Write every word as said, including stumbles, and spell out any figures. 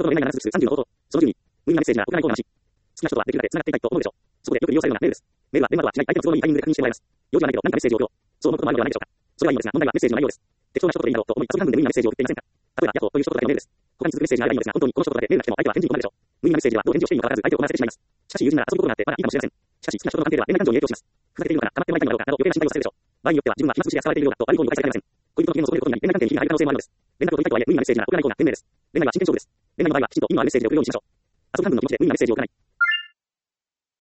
の恋愛がならずさんじゅうの冒頭。そのじゅうに、無意味なメッセージが送らないコーナーなし。好きな人とはできるだけ繋がっていたいと思うでしょう。そこでよく利用されるようなメールです。メールは電話とは違い、相手の都合のいいタイミングで確認してもらいます。用事はないけど何かメッセージを送ろう。そう思うこともあるのではないでしょうか。それはいいのですが、問題はメッセージの内容です。適当な一言でいいだろうと思い、遊び半分で無意味なメッセージを送っていませんか。例えば、ヤッホーという一言だけのメールです。他に続くメッセージがあればいいのですが、本当にこの一言だけメールが来ても相手は返事に困るでしょう。無意味なメッセージはどう返事をしていいのかわからず相手を困らせてしまいます。しかし友人なら遊ぶことがあってまだいいかもしれません。しかし好きな人との関係では恋愛感情に影響します。ふざけているのかな、黙ってもらいたいのだろうかなど余計な心配をされるでしょう。場合によっては自分は暇つぶしで扱われているようだと悪い方に誤解されかねません。恋人の機嫌を損ねることになり恋愛関係に火が入る可能性もあるのです。連絡を取りたいとはいえ無意味なメッセージが送らない方が賢明です。恋愛は真剣勝負です。恋愛の場合はきちんと意味のあるメッセージで送るようにしましょう。遊ぶ半分の気持ちで無意味なメッセージを送らない。